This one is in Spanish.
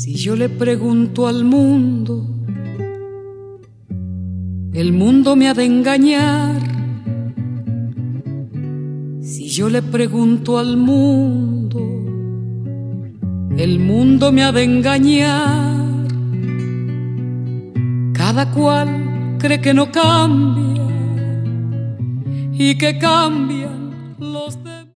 Si yo le pregunto al mundo, el mundo me ha de engañar. Si yo le pregunto al mundo, el mundo me ha de engañar. Cada cual cree que no cambia y que cambian